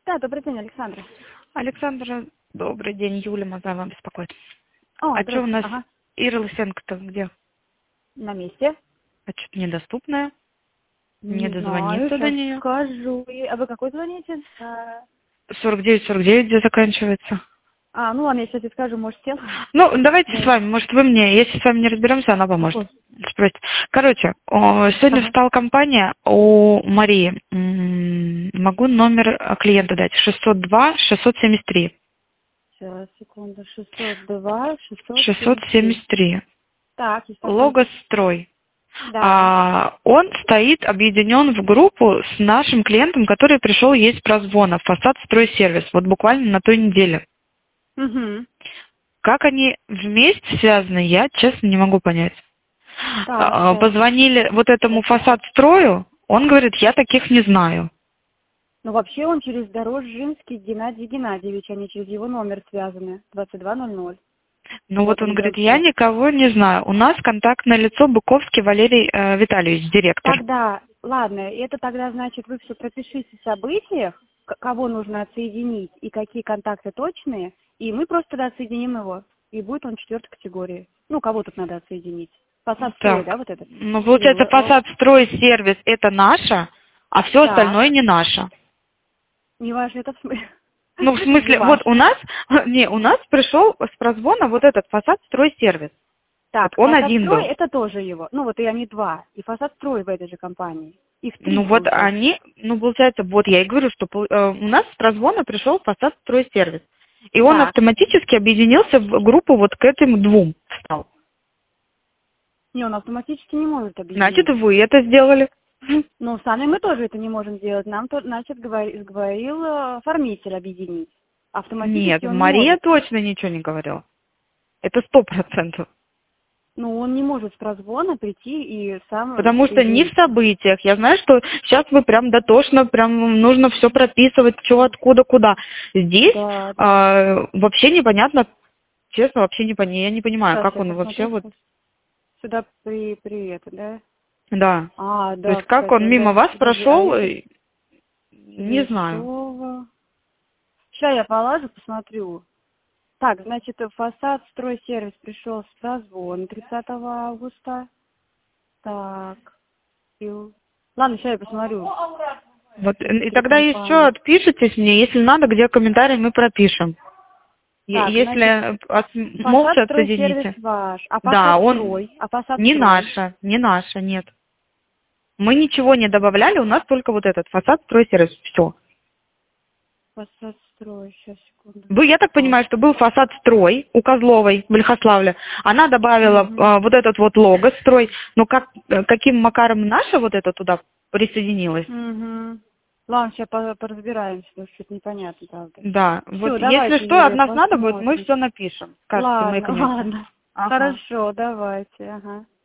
Да, добрый день, Александра. Александра, добрый день. Юля Мазаева беспокоит. О, А что у нас ага. Ира Лысенко-то где? На месте? А что-то недоступная? Не Не знаю, дозвониться до сейчас нее. скажу. А вы какой звоните? 49-49, где заканчивается. Ну ладно, я сейчас скажу, может, сел? Ну, давайте с Да. вами, может, вы мне, если с вами не разберемся, она поможет. Какой? Спросите. Короче, сегодня Ага. встала компания у Марии. Могу номер клиента дать. 602-673. Сейчас, секунду. 602, 673. 673. Так, есть такой. Логострой. Да. Он стоит объединен в группу с нашим клиентом, который пришел есть прозвона, фасад стройсервис, вот буквально на той неделе. Угу. Как они вместе связаны, я честно не могу понять. Так, сейчас. Позвонили вот этому фасад строю, он говорит, я таких не знаю. Ну, вообще он через Дорожжинский Геннадий Геннадьевич, они через его номер связаны. 2200. Ну вот он они говорит, берут я счет. никого не знаю. У нас контактное лицо Быковский Валерий Витальевич, директор. Тогда, ладно, это тогда значит, вы все пропишите в событиях, кого нужно отсоединить и какие контакты точные, и мы просто тогда отсоединим его, и будет он 4-й категории. Ну, кого тут надо отсоединить? Фасад строй, Так, да, вот этот? ну Или получается фасад стройсервис это наше, а все Так, остальное не наше. не ваш, это в смысле? Ну, в Не смысле, ваш. вот у нас пришел с прозвона вот этот фасад стройсервис. Вот Так, он фасад один строй был. это тоже его. Ну, вот и они два. И фасад строй в этой же компании. Их 3 Ну вот получается. они, ну получается, вот я и говорю, что у нас с прозвона пришел фасад стройсервис. И он Так. автоматически объединился в группу вот к этим двум стал. Не, он автоматически не может Значит, объединить. вы это сделали. Ну, сами мы тоже это не можем делать. Нам, значит, говорил оформитель объединить. Нет, Автоматически он не Мария может. точно ничего не говорила. Это 100%. Ну, он не может с прозвона прийти и сам Потому что не в соединить. событиях. Я знаю, что сейчас вы прям дотошно, прям нужно все прописывать, что, откуда, куда. Здесь Да, да. вообще непонятно, честно, вообще непонятно. Я не понимаю, Сейчас как я он вообще посмотрю. вот, Сюда при это, да? да. То Да, есть как кстати, он мимо вас подожди, а прошел, это не знаю. Слещева. Сейчас я полажу, посмотрю. Так, значит, фасад стройсервис пришел с прозвон 30 августа. Так. Ладно, сейчас я посмотрю. Вот, и Три тогда еще компании. отпишитесь мне, если надо, где комментарий мы пропишем. Так, значит, Если фасад молча стройсервис отсоедините. ваш, а Да, фасад он строй, а фасад не строй. наша, нет. Мы ничего не добавляли, у нас только вот этот фасад, стройсервис, все. Фасад строй, сейчас, секунду. Я так понимаю, что был фасад строй у Козловой в Лихославле. Она добавила Угу. вот этот вот лого строй, но каким макаром наша вот это туда присоединилась? Угу. Ладно, сейчас поразбираемся, потому что что-то непонятно, правда. Да, Все, вот если давайте, что от Юлия, нас надо будет, мы посмотрим. все напишем. Скажете, мы, Ладно, конечно. ладно. Ага. Хорошо, давайте, ага.